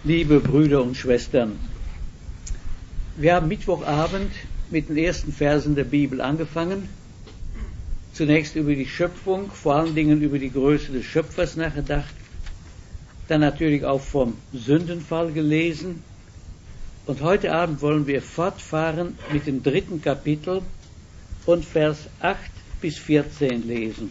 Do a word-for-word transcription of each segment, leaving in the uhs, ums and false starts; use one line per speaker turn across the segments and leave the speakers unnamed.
Liebe Brüder und Schwestern, wir haben Mittwochabend mit den ersten Versen der Bibel angefangen. Zunächst über die Schöpfung, vor allen Dingen über die Größe des Schöpfers nachgedacht, dann natürlich auch vom Sündenfall gelesen. Und heute Abend wollen wir fortfahren mit dem dritten Kapitel und Vers acht bis vierzehn lesen.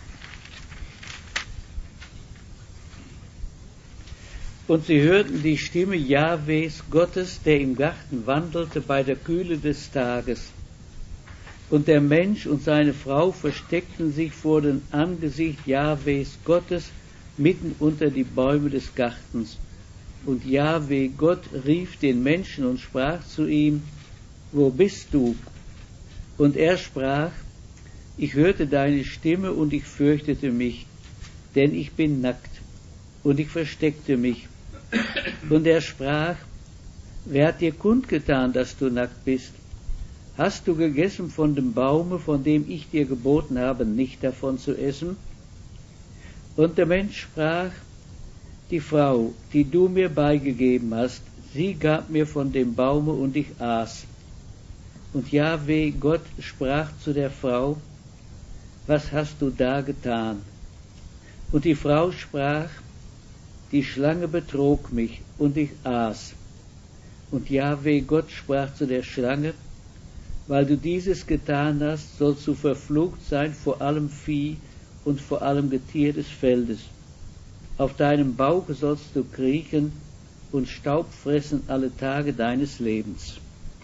Und sie hörten die Stimme Jahwes Gottes, der im Garten wandelte bei der Kühle des Tages. Und der Mensch und seine Frau versteckten sich vor dem Angesicht Jahwes Gottes mitten unter die Bäume des Gartens. Und Jahwe Gott rief den Menschen und sprach zu ihm: Wo bist du? Und er sprach: Ich hörte deine Stimme und ich fürchtete mich, denn ich bin nackt, und ich versteckte mich. Und er sprach: Wer hat dir kundgetan, dass du nackt bist? Hast du gegessen von dem Baume, von dem ich dir geboten habe, nicht davon zu essen? Und der Mensch sprach: Die Frau, die du mir beigegeben hast, sie gab mir von dem Baume und ich aß. Und Jahwe Gott sprach zu der Frau: Was hast du da getan? Und die Frau sprach: Die Schlange betrog mich und ich aß. Und Jahwe Gott sprach zu der Schlange: Weil du dieses getan hast, sollst du verflucht sein vor allem Vieh und vor allem Getier des Feldes. Auf deinem Bauch sollst du kriechen und Staub fressen alle Tage deines Lebens.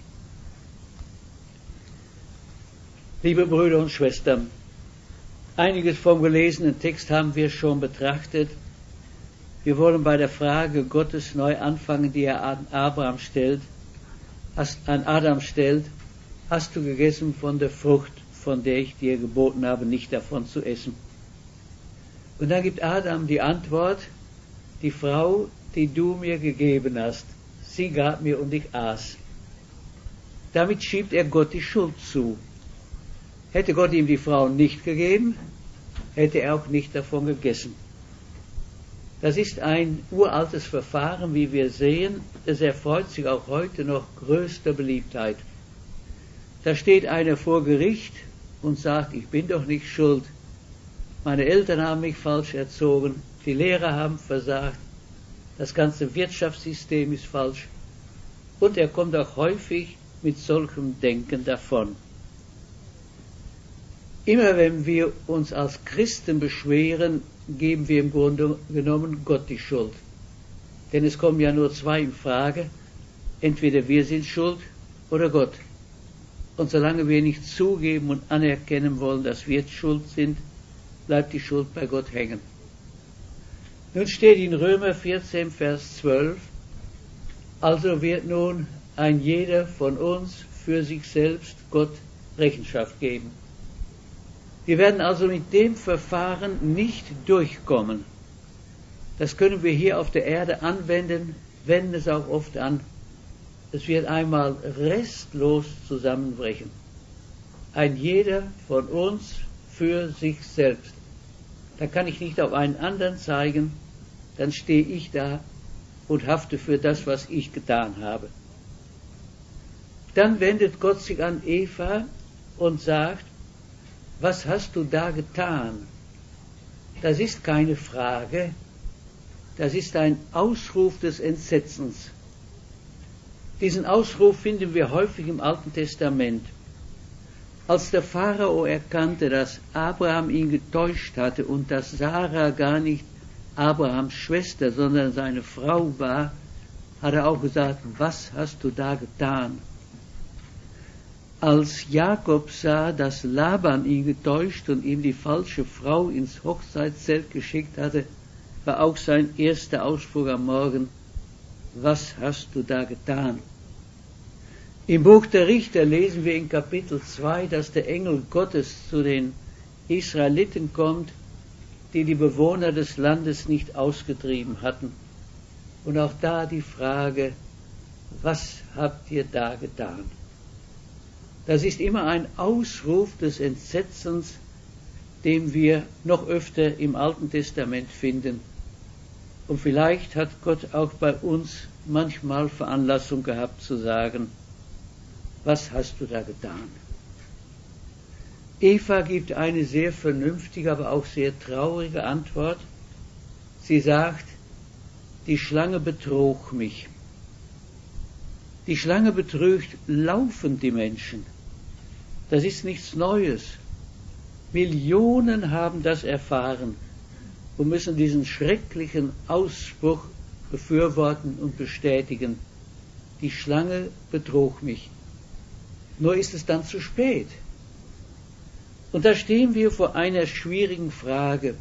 Liebe Brüder und Schwestern, einiges vom gelesenen Text haben wir schon betrachtet. Wir wollen bei der Frage Gottes neu anfangen, die er an Abraham stellt, an Adam stellt: Hast du gegessen von der Frucht, von der ich dir geboten habe, nicht davon zu essen? Und dann gibt Adam die Antwort: Die Frau, die du mir gegeben hast, sie gab mir und ich aß. Damit schiebt er Gott die Schuld zu. Hätte Gott ihm die Frau nicht gegeben, hätte er auch nicht davon gegessen. Das ist ein uraltes Verfahren, wie wir sehen. Es erfreut sich auch heute noch größter Beliebtheit. Da steht einer vor Gericht und sagt: Ich bin doch nicht schuld. Meine Eltern haben mich falsch erzogen, die Lehrer haben versagt, das ganze Wirtschaftssystem ist falsch. Und er kommt auch häufig mit solchem Denken davon. Immer wenn wir uns als Christen beschweren, geben wir im Grunde genommen Gott die Schuld. Denn es kommen ja nur zwei in Frage: Entweder wir sind schuld oder Gott. Und solange wir nicht zugeben und anerkennen wollen, dass wir schuld sind, bleibt die Schuld bei Gott hängen. Nun steht in Römer vierzehn, Vers zwölf: Also wird nun ein jeder von uns für sich selbst Gott Rechenschaft geben. Wir werden also mit dem Verfahren nicht durchkommen. Das können wir hier auf der Erde anwenden, wenden es auch oft an. Es wird einmal restlos zusammenbrechen. Ein jeder von uns für sich selbst. Da kann ich nicht auf einen anderen zeigen, dann stehe ich da und hafte für das, was ich getan habe. Dann wendet Gott sich an Eva und sagt: Was hast du da getan? Das ist keine Frage, das ist ein Ausruf des Entsetzens. Diesen Ausruf finden wir häufig im Alten Testament. Als der Pharao erkannte, dass Abraham ihn getäuscht hatte und dass Sarah gar nicht Abrahams Schwester, sondern seine Frau war, hat er auch gesagt: Was hast du da getan? Als Jakob sah, dass Laban ihn getäuscht und ihm die falsche Frau ins Hochzeitszelt geschickt hatte, war auch sein erster Ausspruch am Morgen: Was hast du da getan? Im Buch der Richter lesen wir in Kapitel zwei, dass der Engel Gottes zu den Israeliten kommt, die die Bewohner des Landes nicht ausgetrieben hatten. Und auch da die Frage: Was habt ihr da getan? Das ist immer ein Ausruf des Entsetzens, den wir noch öfter im Alten Testament finden. Und vielleicht hat Gott auch bei uns manchmal Veranlassung gehabt zu sagen, was hast du da getan? Eva gibt eine sehr vernünftige, aber auch sehr traurige Antwort. Sie sagt, die Schlange betrog mich. Die Schlange betrügt laufend die Menschen. Das ist nichts Neues. Millionen haben das erfahren und müssen diesen schrecklichen Ausspruch befürworten und bestätigen. Die Schlange betrog mich. Nur ist es dann zu spät. Und da stehen wir vor einer schwierigen Frage.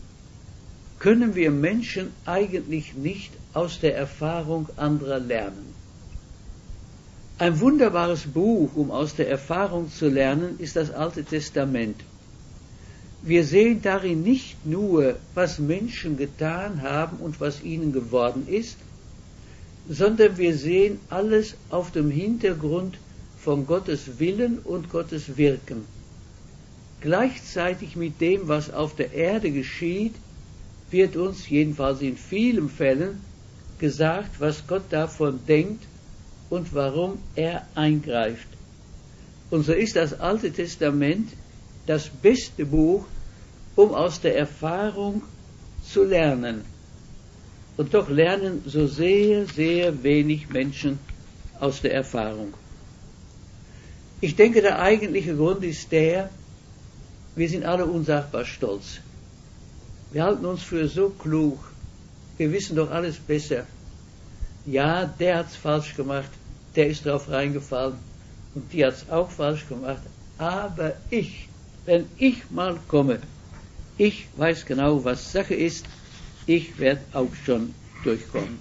Können wir Menschen eigentlich nicht aus der Erfahrung anderer lernen? Ein wunderbares Buch, um aus der Erfahrung zu lernen, ist das Alte Testament. Wir sehen darin nicht nur, was Menschen getan haben und was ihnen geworden ist, sondern wir sehen alles auf dem Hintergrund von Gottes Willen und Gottes Wirken. Gleichzeitig mit dem, was auf der Erde geschieht, wird uns jedenfalls in vielen Fällen gesagt, was Gott davon denkt und warum er eingreift. Und so ist das Alte Testament das beste Buch, um aus der Erfahrung zu lernen. Und doch lernen so sehr, sehr wenig Menschen aus der Erfahrung. Ich denke, der eigentliche Grund ist der, wir sind alle unsagbar stolz. Wir halten uns für so klug. Wir wissen doch alles besser. Ja, der hat's falsch gemacht, der ist drauf reingefallen und die hat's auch falsch gemacht. Aber ich, wenn ich mal komme, ich weiß genau, was Sache ist, ich werde auch schon durchkommen.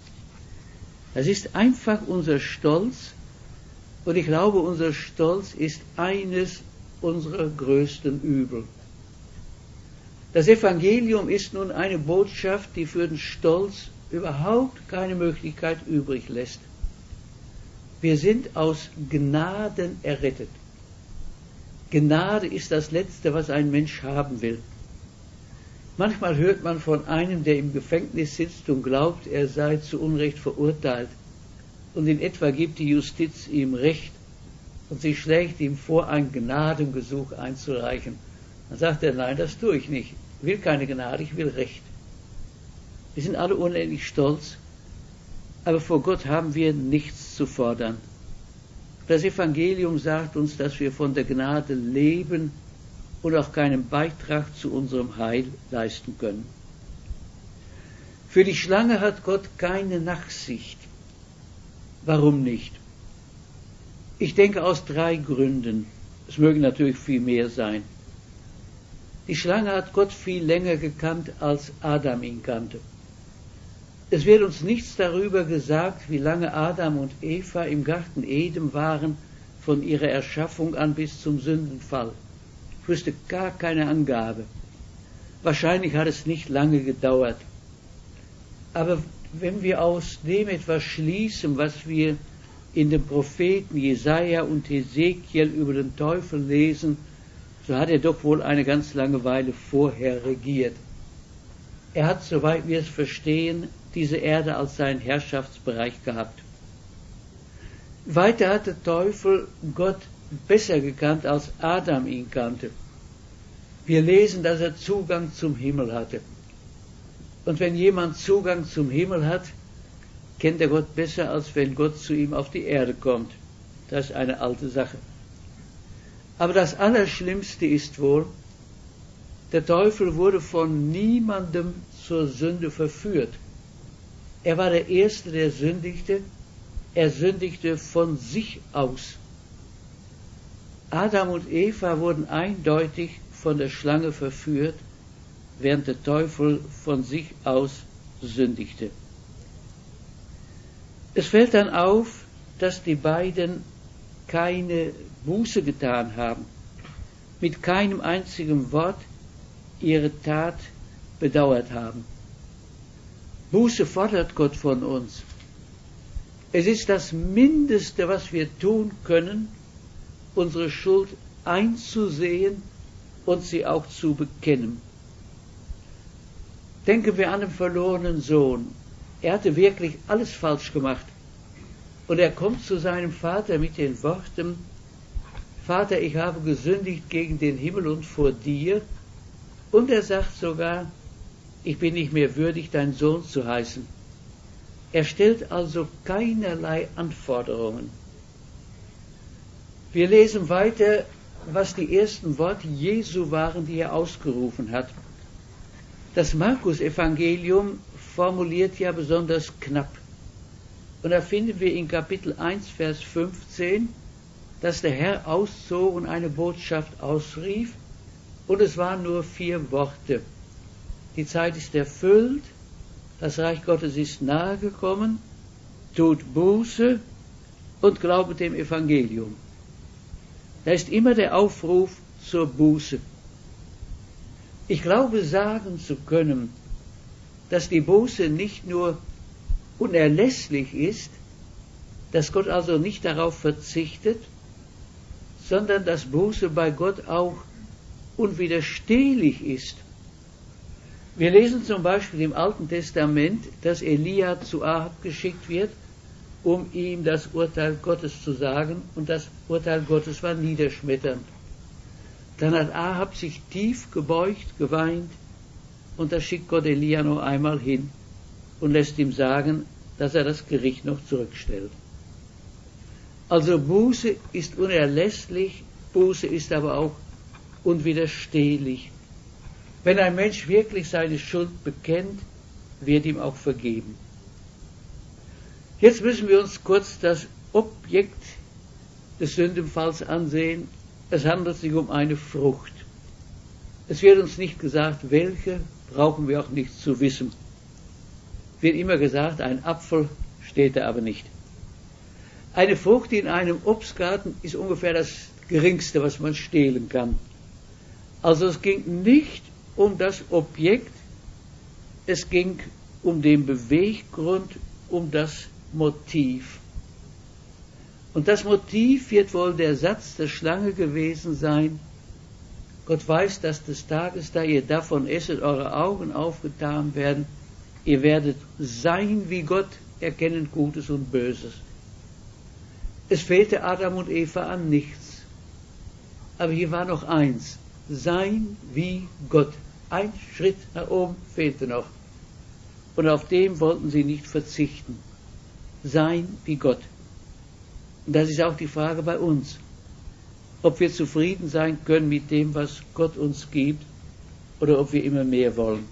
Das ist einfach unser Stolz und ich glaube, unser Stolz ist eines unserer größten Übel. Das Evangelium ist nun eine Botschaft, die für den Stolz überhaupt keine Möglichkeit übrig lässt. Wir sind aus Gnaden errettet. Gnade ist das Letzte, was ein Mensch haben will. Manchmal hört man von einem, der im Gefängnis sitzt und glaubt, er sei zu Unrecht verurteilt. Und in etwa gibt die Justiz ihm Recht und sie schlägt ihm vor, ein Gnadengesuch einzureichen. Dann sagt er, nein, das tue ich nicht. Ich will keine Gnade, ich will Recht. Wir sind alle unendlich stolz, aber vor Gott haben wir nichts zu fordern. Das Evangelium sagt uns, dass wir von der Gnade leben und auch keinen Beitrag zu unserem Heil leisten können. Für die Schlange hat Gott keine Nachsicht. Warum nicht? Ich denke aus drei Gründen. Es mögen natürlich viel mehr sein. Die Schlange hat Gott viel länger gekannt, als Adam ihn kannte. Es wird uns nichts darüber gesagt, wie lange Adam und Eva im Garten Eden waren, von ihrer Erschaffung an bis zum Sündenfall. Ich wüsste gar keine Angabe. Wahrscheinlich hat es nicht lange gedauert. Aber wenn wir aus dem etwas schließen, was wir in den Propheten Jesaja und Hesekiel über den Teufel lesen, so hat er doch wohl eine ganz lange Weile vorher regiert. Er hat, soweit wir es verstehen, diese Erde als seinen Herrschaftsbereich gehabt. Weiter hat der Teufel Gott besser gekannt, als Adam ihn kannte. Wir lesen, dass er Zugang zum Himmel hatte. Und wenn jemand Zugang zum Himmel hat, kennt er Gott besser, als wenn Gott zu ihm auf die Erde kommt. Das ist eine alte Sache. Aber das Allerschlimmste ist wohl, der Teufel wurde von niemandem zur Sünde verführt. Er war der Erste, der sündigte. Er sündigte von sich aus. Adam und Eva wurden eindeutig von der Schlange verführt, während der Teufel von sich aus sündigte. Es fällt dann auf, dass die beiden keine Buße getan haben, mit keinem einzigen Wort ihre Tat bedauert haben. Buße fordert Gott von uns. Es ist das Mindeste, was wir tun können, unsere Schuld einzusehen und sie auch zu bekennen. Denken wir an den verlorenen Sohn. Er hatte wirklich alles falsch gemacht. Und er kommt zu seinem Vater mit den Worten: Vater, ich habe gesündigt gegen den Himmel und vor dir. Und er sagt sogar: Ich bin nicht mehr würdig, dein Sohn zu heißen. Er stellt also keinerlei Anforderungen. Wir lesen weiter, was die ersten Worte Jesu waren, die er ausgerufen hat. Das Markus-Evangelium formuliert ja besonders knapp. Und da finden wir in Kapitel eins, Vers fünfzehn, dass der Herr auszog und eine Botschaft ausrief, und es waren nur vier Worte. Die Zeit ist erfüllt, das Reich Gottes ist nahe gekommen, tut Buße und glaubet dem Evangelium. Da ist immer der Aufruf zur Buße. Ich glaube sagen zu können, dass die Buße nicht nur unerlässlich ist, dass Gott also nicht darauf verzichtet, sondern dass Buße bei Gott auch unwiderstehlich ist. Wir lesen zum Beispiel im Alten Testament, dass Elia zu Ahab geschickt wird, um ihm das Urteil Gottes zu sagen, und das Urteil Gottes war niederschmetternd. Dann hat Ahab sich tief gebeugt, geweint, und da schickt Gott Elia noch einmal hin und lässt ihm sagen, dass er das Gericht noch zurückstellt. Also Buße ist unerlässlich, Buße ist aber auch unwiderstehlich. Wenn ein Mensch wirklich seine Schuld bekennt, wird ihm auch vergeben. Jetzt müssen wir uns kurz das Objekt des Sündenfalls ansehen. Es handelt sich um eine Frucht. Es wird uns nicht gesagt, welche, brauchen wir auch nicht zu wissen. Wird immer gesagt, ein Apfel, steht da aber nicht. Eine Frucht in einem Obstgarten ist ungefähr das Geringste, was man stehlen kann. Also es ging nicht um das Objekt, es ging um den Beweggrund, um das Motiv. Und das Motiv wird wohl der Satz der Schlange gewesen sein: Gott weiß, dass des Tages, da ihr davon esset, eure Augen aufgetan werden, ihr werdet sein wie Gott, erkennend Gutes und Böses. Es fehlte Adam und Eva an nichts. Aber hier war noch eins: sein wie Gott. Ein Schritt nach oben fehlte noch. Und auf dem wollten sie nicht verzichten. Sein wie Gott. Und das ist auch die Frage bei uns, ob wir zufrieden sein können mit dem, was Gott uns gibt, oder ob wir immer mehr wollen.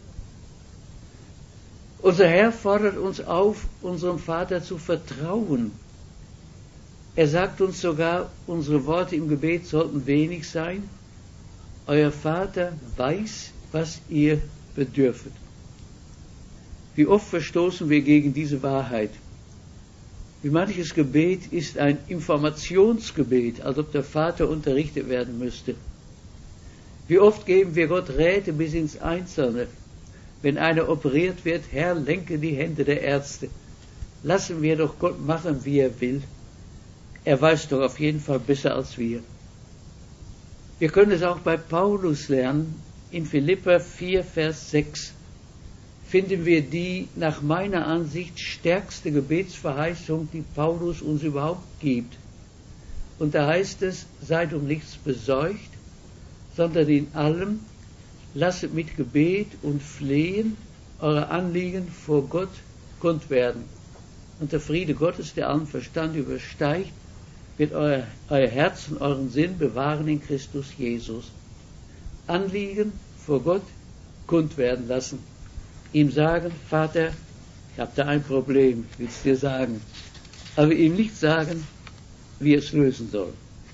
Unser Herr fordert uns auf, unserem Vater zu vertrauen. Er sagt uns sogar, unsere Worte im Gebet sollten wenig sein. Euer Vater weiß, was ihr bedürfet. Wie oft verstoßen wir gegen diese Wahrheit? Wie manches Gebet ist ein Informationsgebet, als ob der Vater unterrichtet werden müsste. Wie oft geben wir Gott Räte bis ins Einzelne. Wenn einer operiert wird, Herr, lenke die Hände der Ärzte. Lassen wir doch Gott machen, wie er will. Er weiß doch auf jeden Fall besser als wir. Wir können es auch bei Paulus lernen. In Philipper vier, Vers sechs finden wir die nach meiner Ansicht stärkste Gebetsverheißung, die Paulus uns überhaupt gibt. Und da heißt es: Seid um nichts besorgt, sondern in allem lasset mit Gebet und Flehen eure Anliegen vor Gott kund werden. Und der Friede Gottes, der allen Verstand übersteigt, wird euer, euer Herz und euren Sinn bewahren in Christus Jesus. Anliegen vor Gott kund werden lassen. Ihm sagen: Vater, ich habe da ein Problem, ich will es dir sagen. Aber ihm nicht sagen, wie er es lösen soll.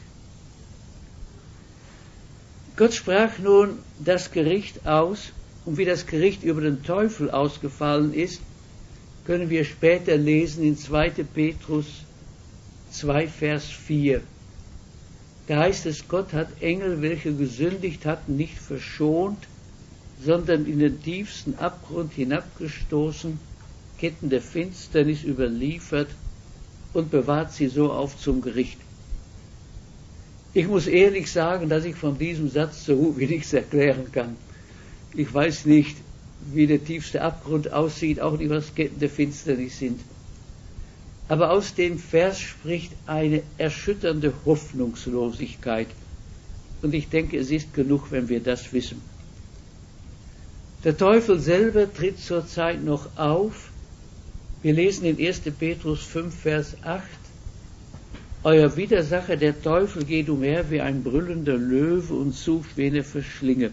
Gott sprach nun das Gericht aus, und wie das Gericht über den Teufel ausgefallen ist, können wir später lesen in zweiter Petrus zwei, Vers vier. Da heißt es: Gott hat Engel, welche gesündigt hatten, nicht verschont, sondern in den tiefsten Abgrund hinabgestoßen, Ketten der Finsternis überliefert und bewahrt sie so auf zum Gericht. Ich muss ehrlich sagen, dass ich von diesem Satz so gut wie nichts erklären kann. Ich weiß nicht, wie der tiefste Abgrund aussieht, auch nicht was Ketten der Finsternis sind. Aber aus dem Vers spricht eine erschütternde Hoffnungslosigkeit. Und ich denke, es ist genug, wenn wir das wissen. Der Teufel selber tritt zurzeit noch auf. Wir lesen in erster Petrus fünf, Vers acht. Euer Widersacher, der Teufel, geht umher wie ein brüllender Löwe und sucht, wen er verschlinge.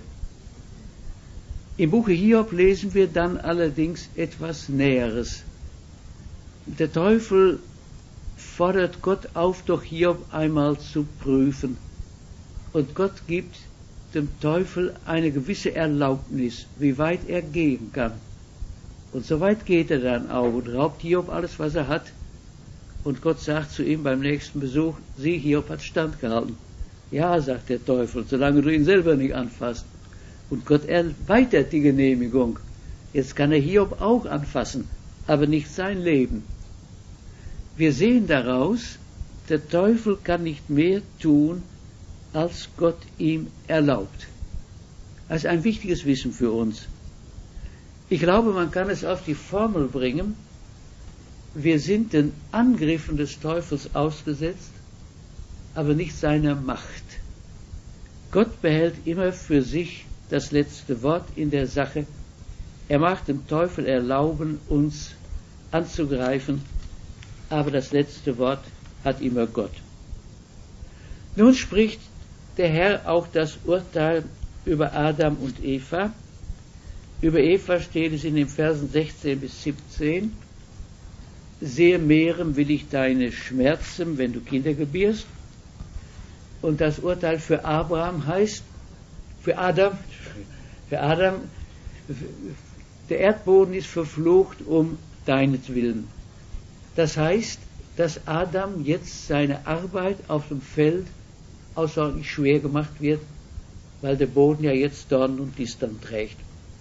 Im Buche Hiob lesen wir dann allerdings etwas Näheres. Der Teufel fordert Gott auf, doch Hiob einmal zu prüfen. Und Gott gibt dem Teufel eine gewisse Erlaubnis, wie weit er gehen kann. Und so weit geht er dann auch und raubt Hiob alles, was er hat. Und Gott sagt zu ihm beim nächsten Besuch, sieh, Hiob hat standgehalten. Ja, sagt der Teufel, solange du ihn selber nicht anfasst. Und Gott erweitert die Genehmigung. Jetzt kann er Hiob auch anfassen, aber nicht sein Leben. Wir sehen daraus, der Teufel kann nicht mehr tun, als Gott ihm erlaubt. Das ist ein wichtiges Wissen für uns. Ich glaube, man kann es auf die Formel bringen, wir sind den Angriffen des Teufels ausgesetzt, aber nicht seiner Macht. Gott behält immer für sich das letzte Wort in der Sache. Er mag dem Teufel erlauben, uns anzugreifen, aber das letzte Wort hat immer Gott. Nun spricht der Herr auch das Urteil über Adam und Eva. Über Eva steht es in den Versen sechzehn bis siebzehn. Sehr mehren will ich deine Schmerzen, wenn du Kinder gebierst. Und das Urteil für Abraham heißt, für Adam, für Adam, der Erdboden ist verflucht um deinetwillen. Das heißt, dass Adam jetzt seine Arbeit auf dem Feld außerordentlich schwer gemacht wird, weil der Boden ja jetzt Dornen und Disteln trägt.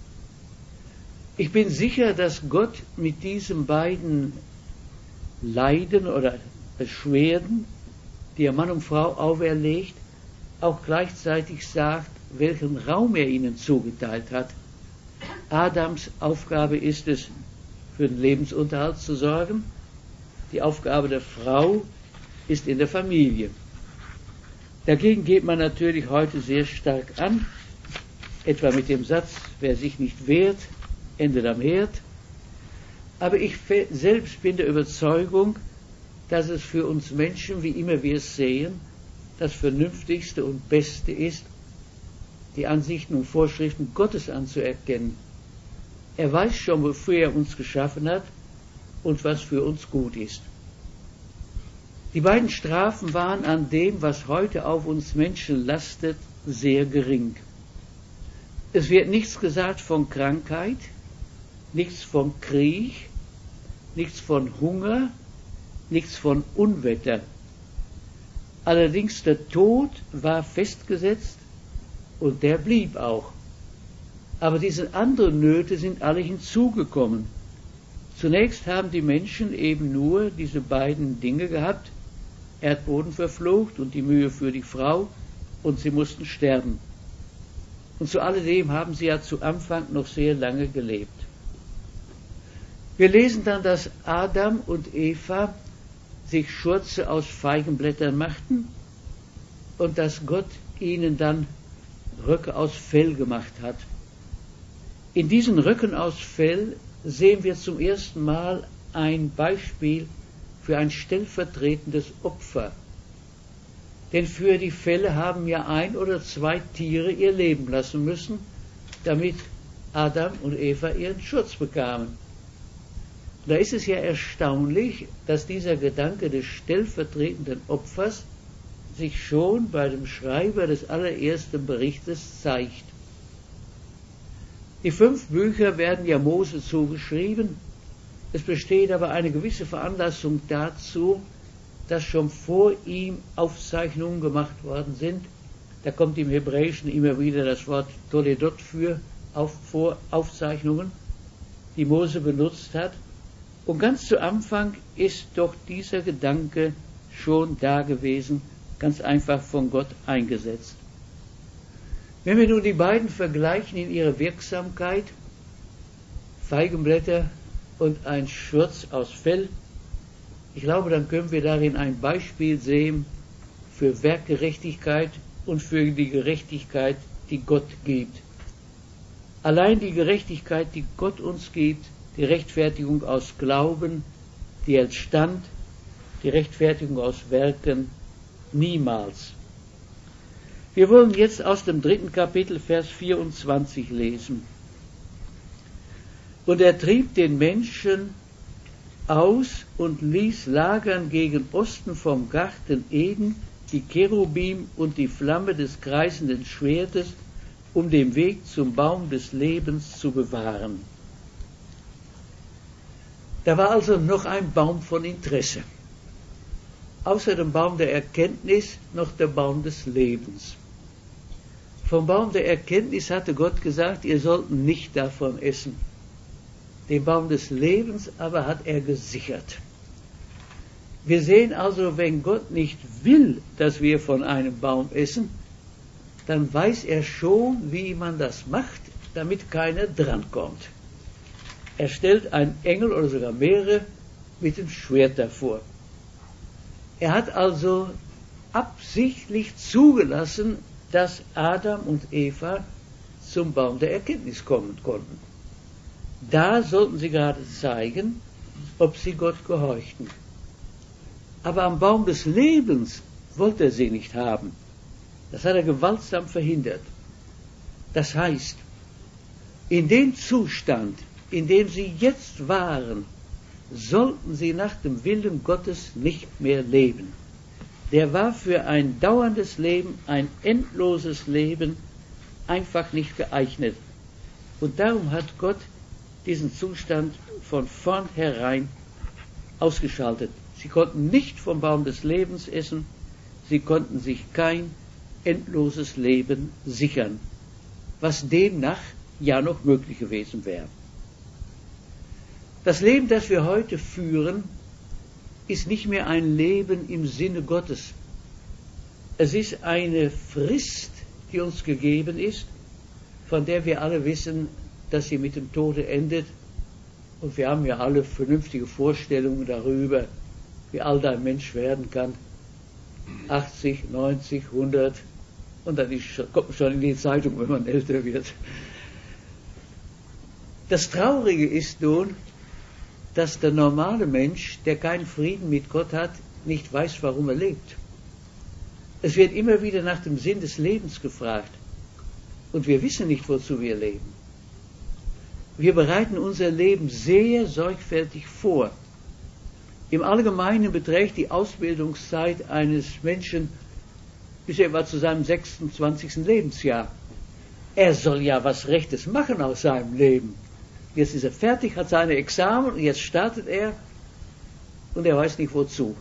Ich bin sicher, dass Gott mit diesen beiden Leiden oder Beschwerden, die er Mann und Frau auferlegt, auch gleichzeitig sagt, welchen Raum er ihnen zugeteilt hat. Adams Aufgabe ist es, für den Lebensunterhalt zu sorgen. Die Aufgabe der Frau ist in der Familie. Dagegen geht man natürlich heute sehr stark an, etwa mit dem Satz, wer sich nicht wehrt, endet am Herd. Aber ich selbst bin der Überzeugung, dass es für uns Menschen, wie immer wir es sehen, das Vernünftigste und Beste ist, die Ansichten und Vorschriften Gottes anzuerkennen. Er weiß schon, wofür er uns geschaffen hat und was für uns gut ist. Die beiden Strafen waren an dem, was heute auf uns Menschen lastet, sehr gering. Es wird nichts gesagt von Krankheit, nichts von Krieg, nichts von Hunger, nichts von Unwetter. Allerdings der Tod war festgesetzt und der blieb auch. Aber diese anderen Nöte sind alle hinzugekommen. Zunächst haben die Menschen eben nur diese beiden Dinge gehabt, Erdboden verflucht und die Mühe für die Frau, und sie mussten sterben. Und zu alledem haben sie ja zu Anfang noch sehr lange gelebt. Wir lesen dann, dass Adam und Eva sich Schurze aus Feigenblättern machten und dass Gott ihnen dann Röcke aus Fell gemacht hat. In diesen Röcken aus Fell sehen wir zum ersten Mal ein Beispiel für ein stellvertretendes Opfer. Denn für die Felle haben ja ein oder zwei Tiere ihr Leben lassen müssen, damit Adam und Eva ihren Schutz bekamen. Da ist es ja erstaunlich, dass dieser Gedanke des stellvertretenden Opfers sich schon bei dem Schreiber des allerersten Berichtes zeigt. Die fünf Bücher werden ja Mose zugeschrieben. Es besteht aber eine gewisse Veranlassung dazu, dass schon vor ihm Aufzeichnungen gemacht worden sind. Da kommt im Hebräischen immer wieder das Wort Toledot für, auf, vor Aufzeichnungen, die Mose benutzt hat. Und ganz zu Anfang ist doch dieser Gedanke schon da gewesen, ganz einfach von Gott eingesetzt. Wenn wir nun die beiden vergleichen in ihrer Wirksamkeit, Feigenblätter und ein Schurz aus Fell. Ich glaube, dann können wir darin ein Beispiel sehen für Werkgerechtigkeit und für die Gerechtigkeit, die Gott gibt. Allein die Gerechtigkeit, die Gott uns gibt, die Rechtfertigung aus Glauben, die hält stand, die Rechtfertigung aus Werken niemals. Wir wollen jetzt aus dem dritten Kapitel, Vers vierundzwanzig lesen. Und er trieb den Menschen aus und ließ lagern gegen Osten vom Garten Eden die Cherubim und die Flamme des kreisenden Schwertes, um den Weg zum Baum des Lebens zu bewahren. Da war also noch ein Baum von Interesse. Außer dem Baum der Erkenntnis noch der Baum des Lebens. Vom Baum der Erkenntnis hatte Gott gesagt, ihr sollt nicht davon essen. Den Baum des Lebens aber hat er gesichert. Wir sehen also, wenn Gott nicht will, dass wir von einem Baum essen, dann weiß er schon, wie man das macht, damit keiner drankommt. Er stellt einen Engel oder sogar mehrere mit dem Schwert davor. Er hat also absichtlich zugelassen, dass Adam und Eva zum Baum der Erkenntnis kommen konnten. Da sollten sie gerade zeigen, ob sie Gott gehorchten. Aber am Baum des Lebens wollte er sie nicht haben. Das hat er gewaltsam verhindert. Das heißt, in dem Zustand, in dem sie jetzt waren, sollten sie nach dem Willen Gottes nicht mehr leben. Der war für ein dauerndes Leben, ein endloses Leben, einfach nicht geeignet. Und darum hat Gott diesen Zustand von vornherein ausgeschaltet. Sie konnten nicht vom Baum des Lebens essen, sie konnten sich kein endloses Leben sichern, was demnach ja noch möglich gewesen wäre. Das Leben, das wir heute führen, ist nicht mehr ein Leben im Sinne Gottes. Es ist eine Frist, die uns gegeben ist, von der wir alle wissen, dass sie mit dem Tode endet. Und wir haben ja alle vernünftige Vorstellungen darüber, wie alt ein Mensch werden kann. achtzig, neunzig, hundert. Und dann ist, kommt man schon in die Zeitung, wenn man älter wird. Das Traurige ist nun, dass der normale Mensch, der keinen Frieden mit Gott hat, nicht weiß, warum er lebt. Es wird immer wieder nach dem Sinn des Lebens gefragt. Und wir wissen nicht, wozu wir leben. Wir bereiten unser Leben sehr sorgfältig vor. Im Allgemeinen beträgt die Ausbildungszeit eines Menschen bis etwa zu seinem sechsundzwanzigsten Lebensjahr. Er soll ja was Rechtes machen aus seinem Leben. Jetzt ist er fertig, hat seine Examen und jetzt startet er und er weiß nicht wozu.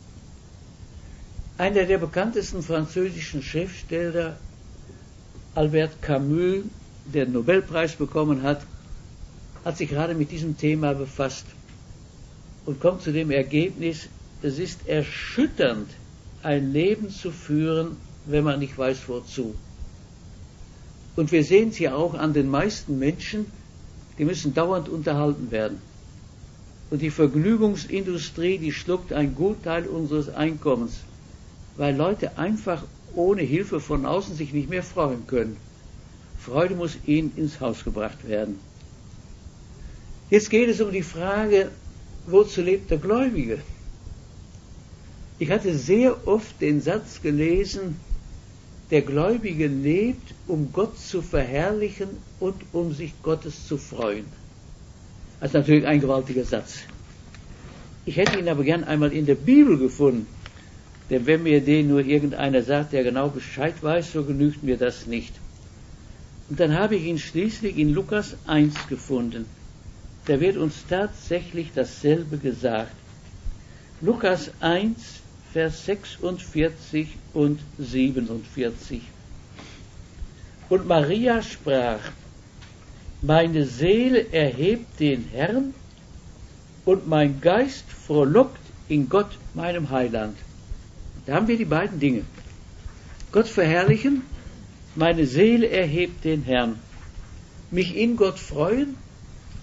Einer der bekanntesten französischen Schriftsteller, Albert Camus, der den Nobelpreis bekommen hat, hat sich gerade mit diesem Thema befasst und kommt zu dem Ergebnis, es ist erschütternd, ein Leben zu führen, wenn man nicht weiß wozu. Und wir sehen es ja auch an den meisten Menschen, die müssen dauernd unterhalten werden. Und die Vergnügungsindustrie, die schluckt einen Gutteil unseres Einkommens, weil Leute einfach ohne Hilfe von außen sich nicht mehr freuen können. Freude muss ihnen ins Haus gebracht werden. Jetzt geht es um die Frage, wozu lebt der Gläubige? Ich hatte sehr oft den Satz gelesen, der Gläubige lebt, um Gott zu verherrlichen und um sich Gottes zu freuen. Das ist natürlich ein gewaltiger Satz. Ich hätte ihn aber gern einmal in der Bibel gefunden, denn wenn mir den nur irgendeiner sagt, der genau Bescheid weiß, so genügt mir das nicht. Und dann habe ich ihn schließlich in Lukas eins gefunden. Da wird uns tatsächlich dasselbe gesagt. Lukas eins, Vers sechsundvierzig und siebenundvierzig. Und Maria sprach, meine Seele erhebt den Herrn und mein Geist frohlockt in Gott, meinem Heiland. Da haben wir die beiden Dinge. Gott verherrlichen, meine Seele erhebt den Herrn. Mich in Gott freuen,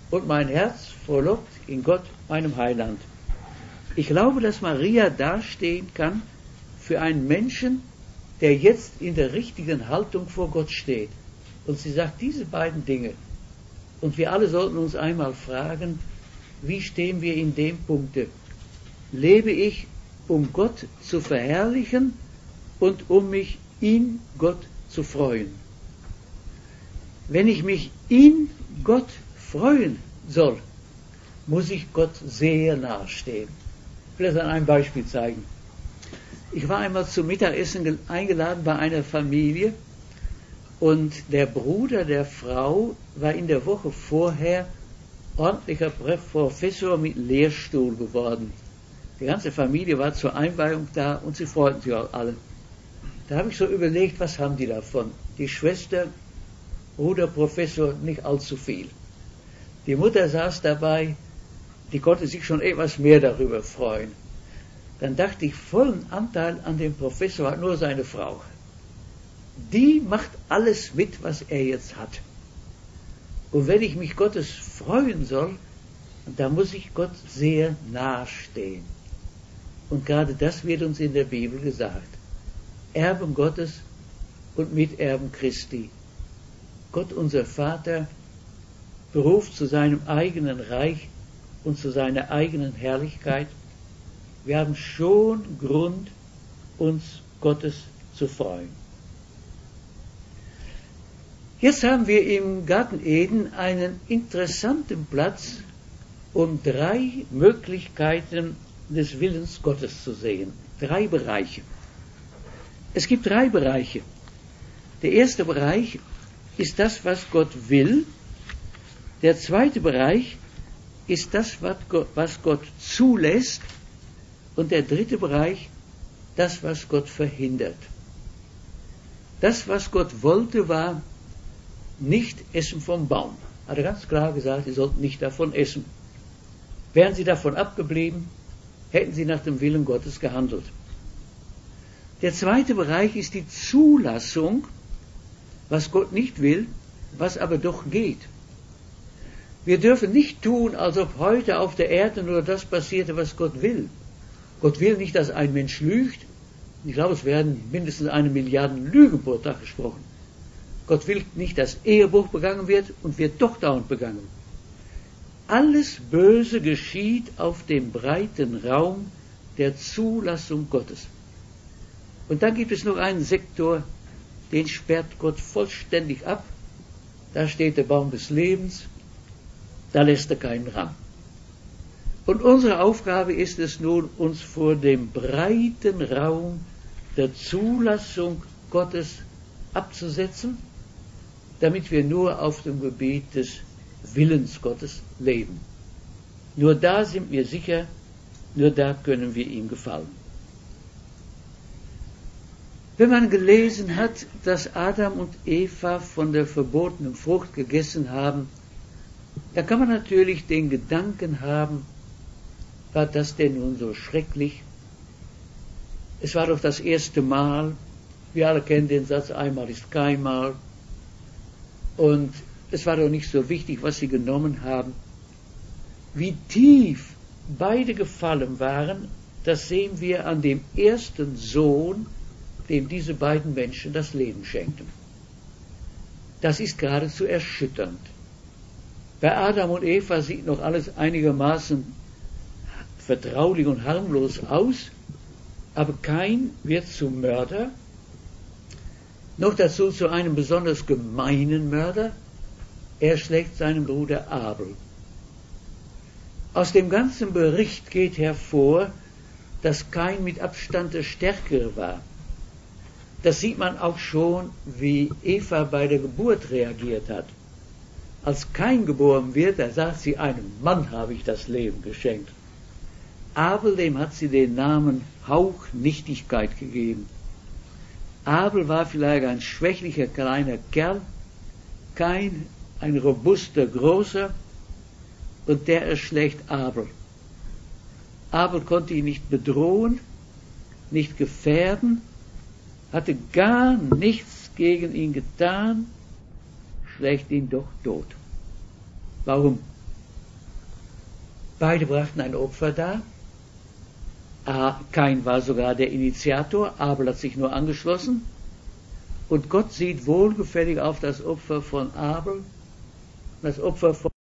und mein Herz frohlockt in Gott, meinem Heiland. Ich glaube, dass Maria dastehen kann für einen Menschen, der jetzt in der richtigen Haltung vor Gott steht. Und sie sagt diese beiden Dinge. Und wir alle sollten uns einmal fragen, wie stehen wir in dem Punkte? Lebe ich, um Gott zu verherrlichen und um mich in Gott zu freuen? Wenn ich mich in Gott freuen soll, muss ich Gott sehr nahestehen. Ich will das an einem Beispiel zeigen. Ich war einmal zum Mittagessen eingeladen bei einer Familie und der Bruder der Frau war in der Woche vorher ordentlicher Professor mit Lehrstuhl geworden. Die ganze Familie war zur Einweihung da und sie freuten sich auch alle. Da habe ich so überlegt, was haben die davon? Die Schwester, Bruder Professor, nicht allzu viel. Die Mutter saß dabei, die konnte sich schon etwas mehr darüber freuen. Dann dachte ich, vollen Anteil an dem Professor hat nur seine Frau. Die macht alles mit, was er jetzt hat. Und wenn ich mich Gottes freuen soll, dann muss ich Gott sehr nahestehen. Und gerade das wird uns in der Bibel gesagt. Erben Gottes und Miterben Christi. Gott, unser Vater, beruft zu seinem eigenen Reich und zu seiner eigenen Herrlichkeit. Wir haben schon Grund, uns Gottes zu freuen. Jetzt haben wir im Garten Eden einen interessanten Platz, um drei Möglichkeiten des Willens Gottes zu sehen. Drei Bereiche. Es gibt drei Bereiche. Der erste Bereich ist das, was Gott will. Der zweite Bereich ist das, was Gott zulässt. Und der dritte Bereich, das, was Gott verhindert. Das, was Gott wollte, war nicht essen vom Baum. Hat er ganz klar gesagt, sie sollten nicht davon essen. Wären sie davon abgeblieben, hätten sie nach dem Willen Gottes gehandelt. Der zweite Bereich ist die Zulassung, was Gott nicht will, was aber doch geht. Wir dürfen nicht tun, als ob heute auf der Erde nur das passierte, was Gott will. Gott will nicht, dass ein Mensch lügt. Ich glaube, es werden mindestens eine Milliarde Lügen pro Tag gesprochen. Gott will nicht, dass Ehebruch begangen wird und wird doch dauernd begangen. Alles Böse geschieht auf dem breiten Raum der Zulassung Gottes. Und dann gibt es noch einen Sektor, den sperrt Gott vollständig ab. Da steht der Baum des Lebens, da lässt er keinen ran. Und unsere Aufgabe ist es nun, uns vor dem breiten Raum der Zulassung Gottes abzusetzen, damit wir nur auf dem Gebiet des Willens Gottes leben. Nur da sind wir sicher, nur da können wir ihm gefallen. Wenn man gelesen hat, dass Adam und Eva von der verbotenen Frucht gegessen haben, da kann man natürlich den Gedanken haben, war das denn nun so schrecklich? Es war doch das erste Mal, wir alle kennen den Satz, einmal ist kein Mal, und es war doch nicht so wichtig, was sie genommen haben. Wie tief beide gefallen waren, das sehen wir an dem ersten Sohn, dem diese beiden Menschen das Leben schenkten. Das ist geradezu erschütternd. Bei Adam und Eva sieht noch alles einigermaßen vertraulich und harmlos aus, aber Kain wird zum Mörder, noch dazu zu einem besonders gemeinen Mörder. Er schlägt seinen Bruder Abel. Aus dem ganzen Bericht geht hervor, dass Kain mit Abstand der Stärkere war. Das sieht man auch schon, wie Eva bei der Geburt reagiert hat. Als Kain geboren wird, da sagt sie, einem Mann habe ich das Leben geschenkt. Abel, dem hat sie den Namen Hauchnichtigkeit gegeben. Abel war vielleicht ein schwächlicher kleiner Kerl, Kain ein robuster großer, und der erschlägt Abel. Abel konnte ihn nicht bedrohen, nicht gefährden, hatte gar nichts gegen ihn getan, schlägt ihn doch tot. Warum? Beide brachten ein Opfer dar. Kain war sogar der Initiator, Abel hat sich nur angeschlossen. Und Gott sieht wohlgefällig auf das Opfer von Abel, das Opfer von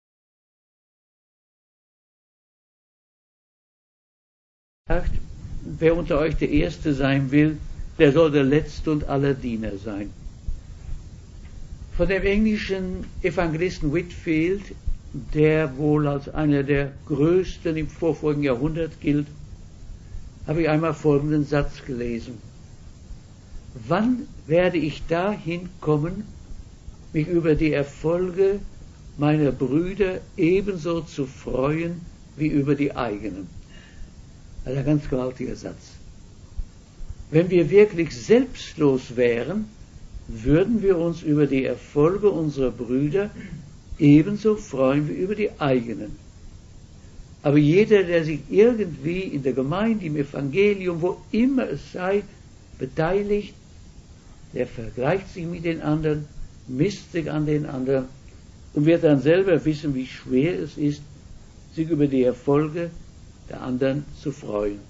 sagt, wer unter euch der Erste sein will, der soll der Letzte und aller Diener sein. Von dem englischen Evangelisten Whitefield, der wohl als einer der größten im vorvorigen Jahrhundert gilt, habe ich einmal folgenden Satz gelesen. Wann werde ich dahin kommen, mich über die Erfolge meiner Brüder ebenso zu freuen wie über die eigenen? Also ein ganz gewaltiger Satz. Wenn wir wirklich selbstlos wären, würden wir uns über die Erfolge unserer Brüder ebenso freuen wie über die eigenen. Aber jeder, der sich irgendwie in der Gemeinde, im Evangelium, wo immer es sei, beteiligt, der vergleicht sich mit den anderen, misst sich an den anderen und wird dann selber wissen, wie schwer es ist, sich über die Erfolge der anderen zu freuen.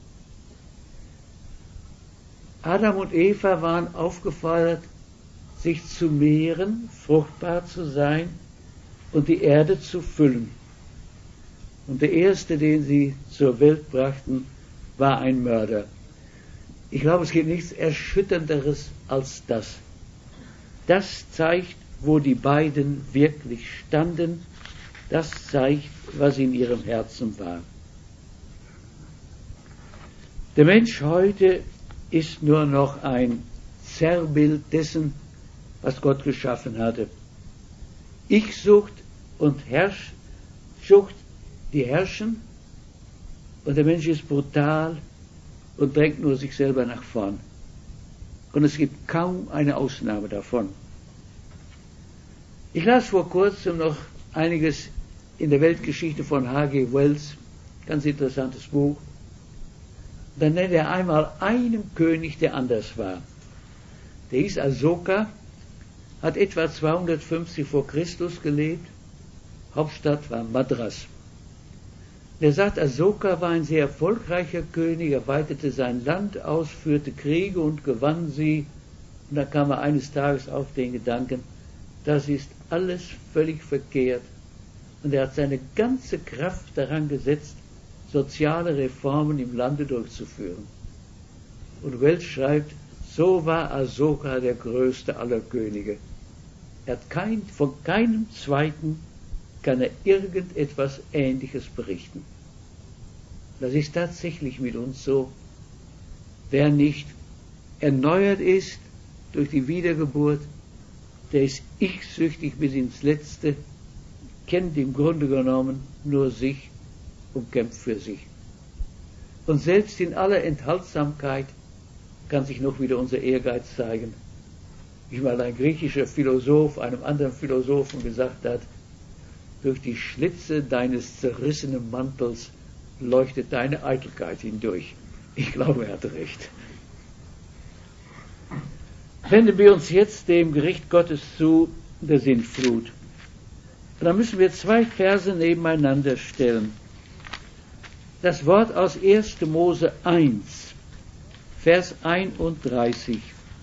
Adam und Eva waren aufgefordert, sich zu mehren, fruchtbar zu sein und die Erde zu füllen. Und der erste, den sie zur Welt brachten, war ein Mörder. Ich glaube, es gibt nichts Erschütternderes als das. Das zeigt, wo die beiden wirklich standen. Das zeigt, was in ihrem Herzen war. Der Mensch heute ist nur noch ein Zerrbild dessen, was Gott geschaffen hatte. Ich-Sucht und Herrschsucht, die herrschen, und der Mensch ist brutal und drängt nur sich selber nach vorn. Und es gibt kaum eine Ausnahme davon. Ich las vor kurzem noch einiges in der Weltgeschichte von H G Wells, ganz interessantes Buch. Dann nennt er einmal einen König, der anders war. Der hieß Asoka, hat etwa zweihundertfünfzig vor Christus gelebt, Hauptstadt war Madras. Der sagt, Asoka war ein sehr erfolgreicher König, er weitete sein Land aus, führte Kriege und gewann sie. Und da kam er eines Tages auf den Gedanken, das ist alles völlig verkehrt. Und er hat seine ganze Kraft daran gesetzt, soziale Reformen im Lande durchzuführen. Und Wells schreibt, so war Asoka der größte aller Könige. Er hat kein, von keinem zweiten kann er irgendetwas Ähnliches berichten. Das ist tatsächlich mit uns so. Wer nicht erneuert ist durch die Wiedergeburt, der ist ich-süchtig bis ins Letzte, kennt im Grunde genommen nur sich und kämpft für sich. Und selbst in aller Enthaltsamkeit kann sich noch wieder unser Ehrgeiz zeigen. Wie mal ein griechischer Philosoph einem anderen Philosophen gesagt hat, durch die Schlitze deines zerrissenen Mantels leuchtet deine Eitelkeit hindurch. Ich glaube, er hat recht. Wenden wir uns jetzt dem Gericht Gottes zu, der Sintflut. Und da müssen wir zwei Verse nebeneinander stellen. Das Wort aus erster Mose eins, Vers einunddreißig.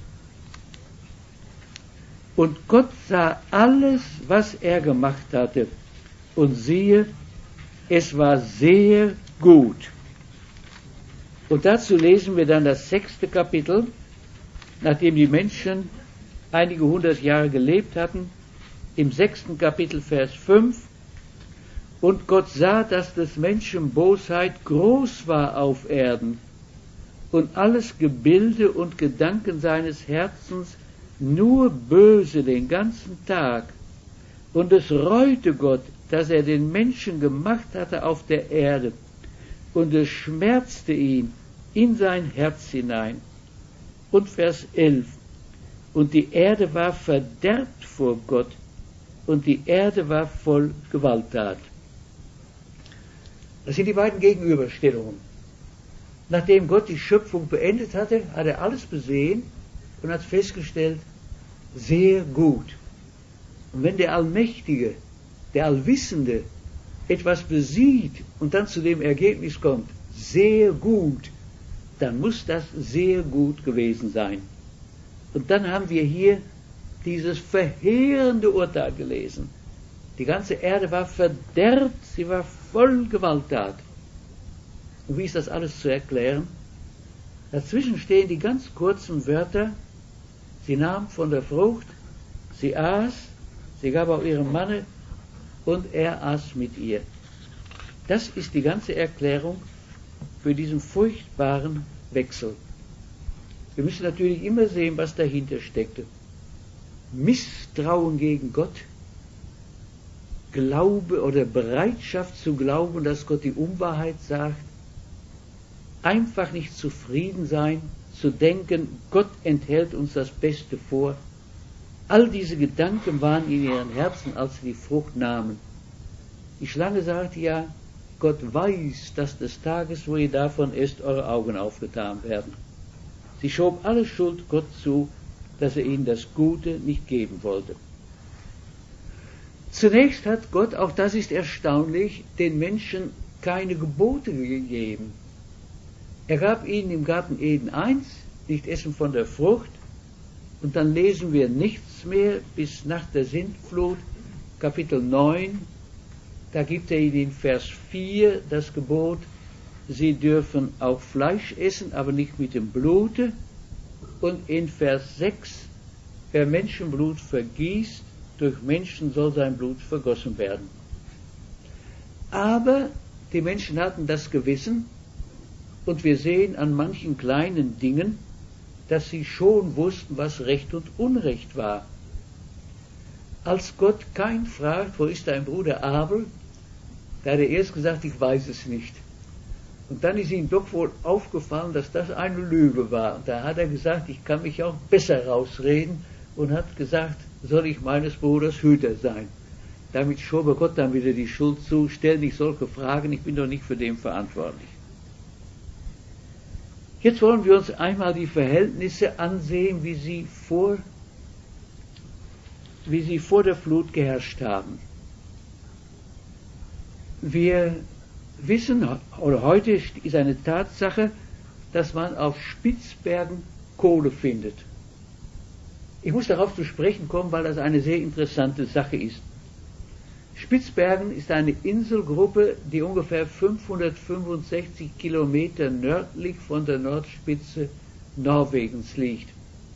Und Gott sah alles, was er gemacht hatte, und siehe, es war sehr gut. Und dazu lesen wir dann das sechste Kapitel, nachdem die Menschen einige hundert Jahre gelebt hatten, im sechsten Kapitel, Vers fünf. Und Gott sah, dass des Menschen Bosheit groß war auf Erden, und alles Gebilde und Gedanken seines Herzens nur böse den ganzen Tag. Und es reute Gott, dass er den Menschen gemacht hatte auf der Erde, und es schmerzte ihn in sein Herz hinein. Und Vers elf. Und die Erde war verderbt vor Gott, und die Erde war voll Gewalttat. Das sind die beiden Gegenüberstellungen. Nachdem Gott die Schöpfung beendet hatte, hat er alles besehen und hat festgestellt, sehr gut. Und wenn der Allmächtige, der Allwissende, etwas besieht und dann zu dem Ergebnis kommt, sehr gut, dann muss das sehr gut gewesen sein. Und dann haben wir hier dieses verheerende Urteil gelesen. Die ganze Erde war verderbt, sie war voll Gewalttat. Und wie ist das alles zu erklären? Dazwischen stehen die ganz kurzen Wörter, sie nahm von der Frucht, sie aß, sie gab auch ihrem Manne und er aß mit ihr. Das ist die ganze Erklärung für diesen furchtbaren Wechsel. Wir müssen natürlich immer sehen, was dahinter steckte. Misstrauen gegen Gott, Glaube oder Bereitschaft zu glauben, dass Gott die Unwahrheit sagt, einfach nicht zufrieden sein, zu denken, Gott enthält uns das Beste vor. All diese Gedanken waren in ihren Herzen, als sie die Frucht nahmen. Die Schlange sagte ja, Gott weiß, dass des Tages, wo ihr davon esst, eure Augen aufgetan werden. Sie schob alle Schuld Gott zu, dass er ihnen das Gute nicht geben wollte. Zunächst hat Gott, auch das ist erstaunlich, den Menschen keine Gebote gegeben. Er gab ihnen im Garten Eden eins, nicht essen von der Frucht, und dann lesen wir nichts mehr bis nach der Sintflut, Kapitel neun, da gibt er ihnen in Vers vier das Gebot, sie dürfen auch Fleisch essen, aber nicht mit dem Blute, und in Vers sechs, wer Menschenblut vergießt, durch Menschen soll sein Blut vergossen werden. Aber die Menschen hatten das Gewissen, und wir sehen an manchen kleinen Dingen, dass sie schon wussten, was Recht und Unrecht war. Als Gott Kain fragt, wo ist dein Bruder Abel, da hat er erst gesagt, ich weiß es nicht. Und dann ist ihm doch wohl aufgefallen, dass das eine Lüge war. Und da hat er gesagt, ich kann mich auch besser rausreden, und hat gesagt, soll ich meines Bruders Hüter sein. Damit schob er Gott dann wieder die Schuld zu, stell nicht solche Fragen, ich bin doch nicht für den verantwortlich. Jetzt wollen wir uns einmal die Verhältnisse ansehen, wie sie vor, wie sie vor der Flut geherrscht haben. Wir wissen, oder heute ist eine Tatsache, dass man auf Spitzbergen Kohle findet. Ich muss darauf zu sprechen kommen, weil das eine sehr interessante Sache ist. Spitzbergen ist eine Inselgruppe, die ungefähr fünfhundertfünfundsechzig Kilometer nördlich von der Nordspitze Norwegens liegt.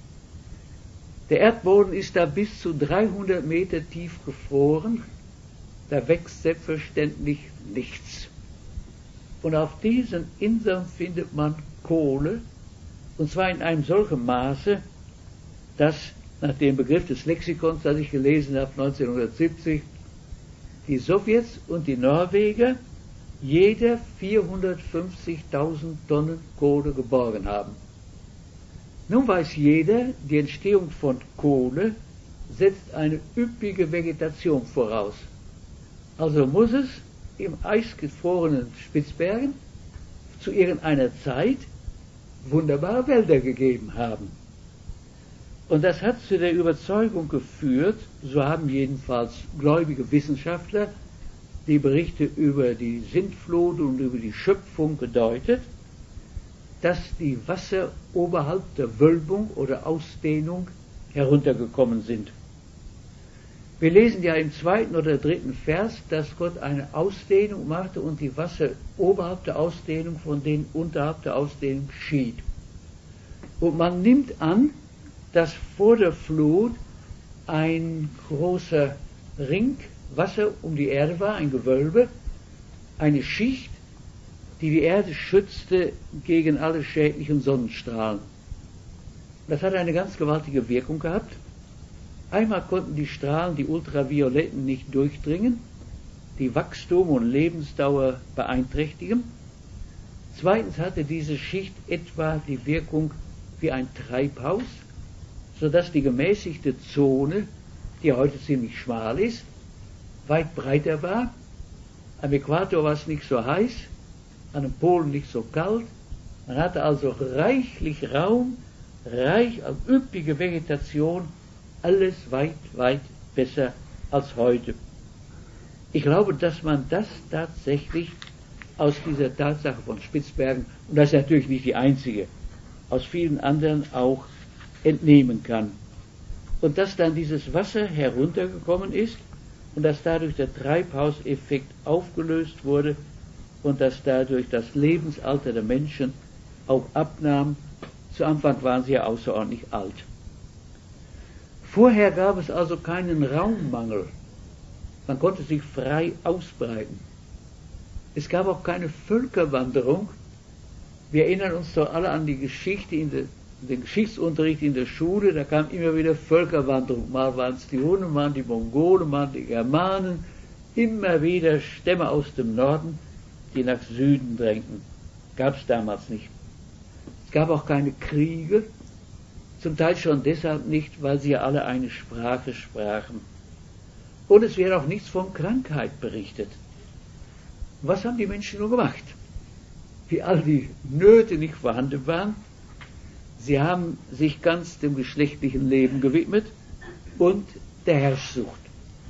Der Erdboden ist da bis zu dreihundert Meter tief gefroren, da wächst selbstverständlich nichts. Und auf diesen Inseln findet man Kohle, und zwar in einem solchen Maße, dass nach dem Begriff des Lexikons, das ich gelesen habe, neunzehnhundertsiebzig, die Sowjets und die Norweger jeder vierhundertfünfzigtausend Tonnen Kohle geborgen haben. Nun weiß jeder, die Entstehung von Kohle setzt eine üppige Vegetation voraus. Also muss es im eisgefrorenen Spitzbergen zu irgendeiner Zeit wunderbare Wälder gegeben haben. Und das hat zu der Überzeugung geführt, so haben jedenfalls gläubige Wissenschaftler die Berichte über die Sintflut und über die Schöpfung gedeutet, dass die Wasser oberhalb der Wölbung oder Ausdehnung heruntergekommen sind. Wir lesen ja im zweiten oder dritten Vers, dass Gott eine Ausdehnung machte und die Wasser oberhalb der Ausdehnung von denen unterhalb der Ausdehnung schied. Und man nimmt an, dass vor der Flut ein großer Ring Wasser um die Erde war, ein Gewölbe, eine Schicht, die die Erde schützte gegen alle schädlichen Sonnenstrahlen. Das hat eine ganz gewaltige Wirkung gehabt. Einmal konnten die Strahlen, die Ultravioletten, nicht durchdringen, die Wachstum und Lebensdauer beeinträchtigen. Zweitens hatte diese Schicht etwa die Wirkung wie ein Treibhaus, sodass die gemäßigte Zone, die heute ziemlich schmal ist, weit breiter war. Am Äquator war es nicht so heiß, an den Polen nicht so kalt. Man hatte also reichlich Raum, reich an üppige Vegetation, alles weit, weit besser als heute. Ich glaube, dass man das tatsächlich aus dieser Tatsache von Spitzbergen, und das ist natürlich nicht die einzige, aus vielen anderen auch entnehmen kann. Und dass dann dieses Wasser heruntergekommen ist und dass dadurch der Treibhauseffekt aufgelöst wurde und dass dadurch das Lebensalter der Menschen auch abnahm. Zu Anfang waren sie ja außerordentlich alt. Vorher gab es also keinen Raummangel. Man konnte sich frei ausbreiten. Es gab auch keine Völkerwanderung. Wir erinnern uns doch alle an die Geschichte, in der, den Geschichtsunterricht in der Schule, da kam immer wieder Völkerwanderung. Mal waren es die Hunnen, mal die Mongolen, mal die Germanen, immer wieder Stämme aus dem Norden, die nach Süden drängten. Gab es damals nicht. Es gab auch keine Kriege, zum Teil schon deshalb nicht, weil sie ja alle eine Sprache sprachen. Und es wird auch nichts von Krankheit berichtet. Was haben die Menschen nur gemacht? Wie all die Nöte nicht vorhanden waren, sie haben sich ganz dem geschlechtlichen Leben gewidmet und der Herrschsucht.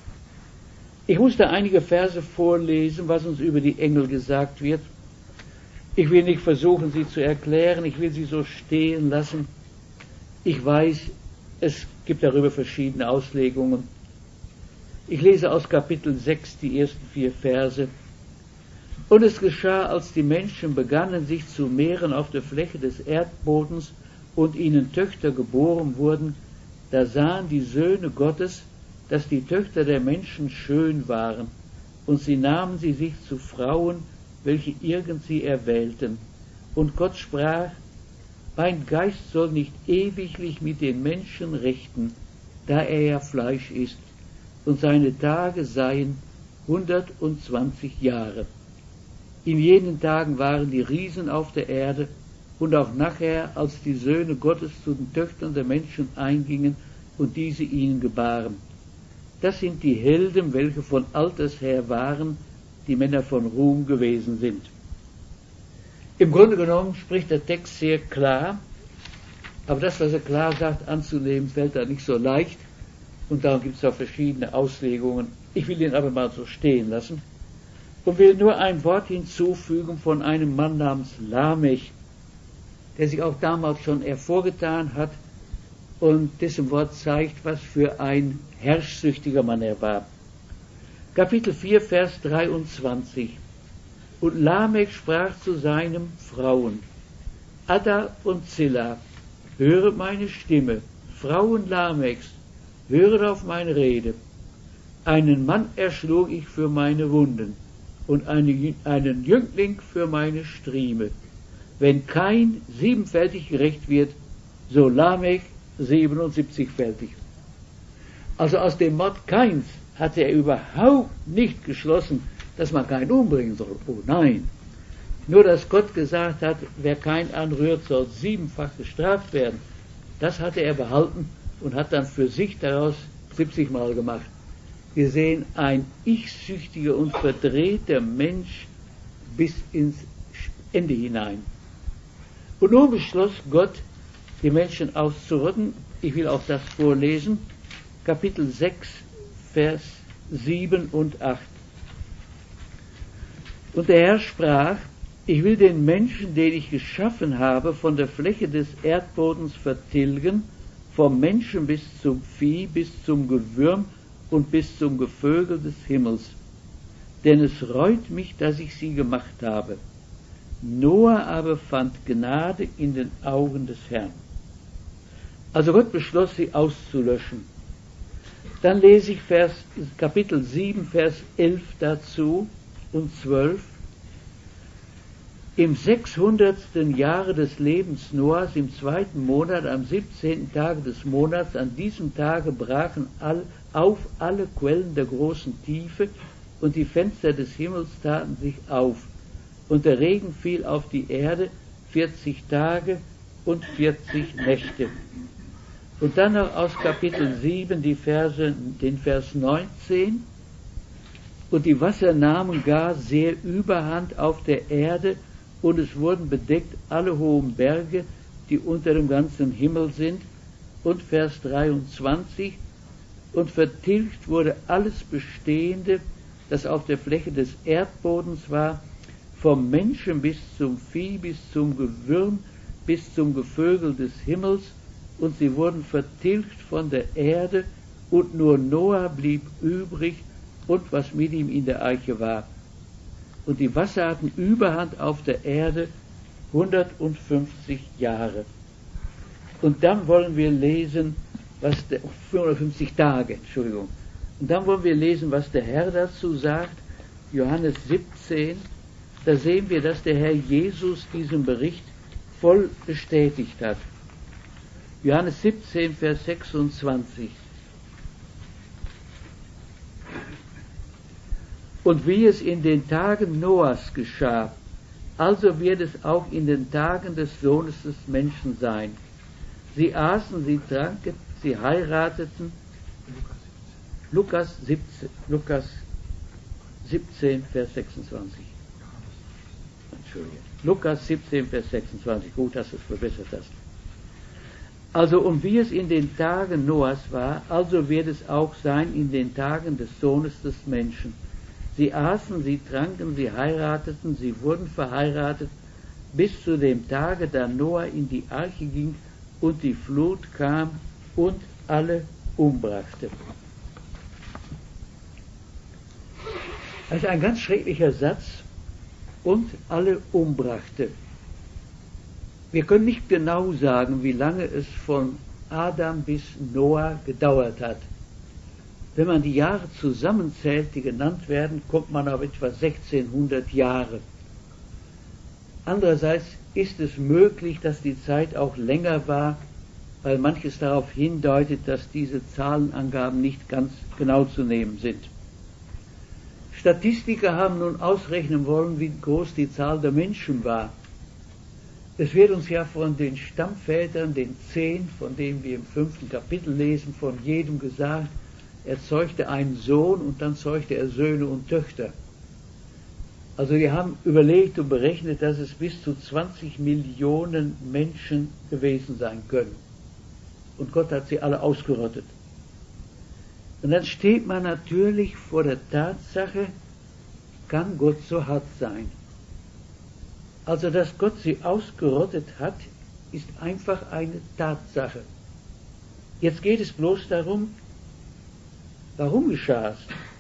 Ich muss da einige Verse vorlesen, was uns über die Engel gesagt wird. Ich will nicht versuchen, sie zu erklären, ich will sie so stehen lassen. Ich weiß, es gibt darüber verschiedene Auslegungen. Ich lese aus Kapitel sechs die ersten vier Verse. Und es geschah, als die Menschen begannen, sich zu mehren auf der Fläche des Erdbodens und ihnen Töchter geboren wurden, da sahen die Söhne Gottes, dass die Töchter der Menschen schön waren, und sie nahmen sie sich zu Frauen, welche irgend sie erwählten. Und Gott sprach, mein Geist soll nicht ewiglich mit den Menschen rechten, da er ja Fleisch ist, und seine Tage seien hundertundzwanzig Jahre. In jenen Tagen waren die Riesen auf der Erde, und auch nachher, als die Söhne Gottes zu den Töchtern der Menschen eingingen und diese ihnen gebaren. Das sind die Helden, welche von alters her waren, die Männer von Ruhm gewesen sind. Im Grunde genommen spricht der Text sehr klar, aber das, was er klar sagt, anzunehmen, fällt da nicht so leicht, und darum gibt es auch verschiedene Auslegungen. Ich will ihn aber mal so stehen lassen und will nur ein Wort hinzufügen von einem Mann namens Lamech, der sich auch damals schon hervorgetan hat und dessen Wort zeigt, was für ein herrschsüchtiger Mann er war. Kapitel vier, Vers dreiundzwanzig. Und Lamech sprach zu seinen Frauen, Ada und Zilla, höret meine Stimme, Frauen Lamechs, höret auf meine Rede. Einen Mann erschlug ich für meine Wunden und eine, einen Jüngling für meine Strieme. Wenn Kain siebenfältig gerecht wird, so Lamech siebenundsiebzigfältig. Also aus dem Mord Kains hatte er überhaupt nicht geschlossen, dass man Kain umbringen soll. Oh nein. Nur dass Gott gesagt hat, wer Kain anrührt, soll siebenfach gestraft werden. Das hatte er behalten und hat dann für sich daraus siebzig Mal gemacht. Wir sehen ein ich-süchtiger und verdrehter Mensch bis ins Ende hinein. Und nun beschloss Gott, die Menschen auszurotten. Ich will auch das vorlesen. Kapitel sechs, Vers sieben und acht. Und der Herr sprach, ich will den Menschen, den ich geschaffen habe, von der Fläche des Erdbodens vertilgen, vom Menschen bis zum Vieh, bis zum Gewürm und bis zum Gevögel des Himmels. Denn es reut mich, dass ich sie gemacht habe. Noah aber fand Gnade in den Augen des Herrn. Also Gott beschloss, sie auszulöschen. Dann lese ich Vers, Kapitel sieben, Vers elf dazu und zwölf. Im sechshundertsten Jahre des Lebens Noahs, im zweiten Monat, am siebzehnten Tage des Monats, an diesem Tage brachen all, auf alle Quellen der großen Tiefe und die Fenster des Himmels taten sich auf. Und der Regen fiel auf die Erde vierzig Tage und vierzig Nächte. Und dann noch aus Kapitel sieben die Verse, den Vers neunzehn. Und die Wasser nahmen gar sehr Überhand auf der Erde, und es wurden bedeckt alle hohen Berge, die unter dem ganzen Himmel sind. Und Vers dreiundzwanzig. Und vertilgt wurde alles Bestehende, das auf der Fläche des Erdbodens war, vom Menschen bis zum Vieh, bis zum Gewürm, bis zum Gevögel des Himmels, und sie wurden vertilgt von der Erde, und nur Noah blieb übrig und was mit ihm in der Arche war. Und die Wasser hatten Überhand auf der Erde hundertfünfzig Jahre. Und dann wollen wir lesen, was der, hundertfünfzig Tage, Entschuldigung. Und dann wollen wir lesen, was der Herr dazu sagt, Johannes siebzehn, da sehen wir, dass der Herr Jesus diesen Bericht voll bestätigt hat. Johannes siebzehn, Vers sechsundzwanzig. Und wie es in den Tagen Noahs geschah, also wird es auch in den Tagen des Sohnes des Menschen sein. Sie aßen, sie tranken, sie heirateten. Lukas siebzehn, Lukas siebzehn, Vers sechsundzwanzig. Entschuldigung. Lukas siebzehn, Vers sechsundzwanzig. Gut, dass du es verbessert hast. Also, und wie es in den Tagen Noahs war, also wird es auch sein in den Tagen des Sohnes des Menschen. Sie aßen, sie tranken, sie heirateten, sie wurden verheiratet, bis zu dem Tage, da Noah in die Arche ging und die Flut kam und alle umbrachte. Das ist ein ganz schrecklicher Satz, und alle umbrachte. Wir können nicht genau sagen, wie lange es von Adam bis Noah gedauert hat. Wenn man die Jahre zusammenzählt, die genannt werden, kommt man auf etwa sechzehnhundert Jahre. Andererseits ist es möglich, dass die Zeit auch länger war, weil manches darauf hindeutet, dass diese Zahlenangaben nicht ganz genau zu nehmen sind. Statistiker haben nun ausrechnen wollen, wie groß die Zahl der Menschen war. Es wird uns ja von den Stammvätern, den zehn, von denen wir im fünften Kapitel lesen, von jedem gesagt, er zeugte einen Sohn und dann zeugte er Söhne und Töchter. Also wir haben überlegt und berechnet, dass es bis zu zwanzig Millionen Menschen gewesen sein können. Und Gott hat sie alle ausgerottet. Und dann steht man natürlich vor der Tatsache, kann Gott so hart sein? Also, dass Gott sie ausgerottet hat, ist einfach eine Tatsache. Jetzt geht es bloß darum, warum geschah es?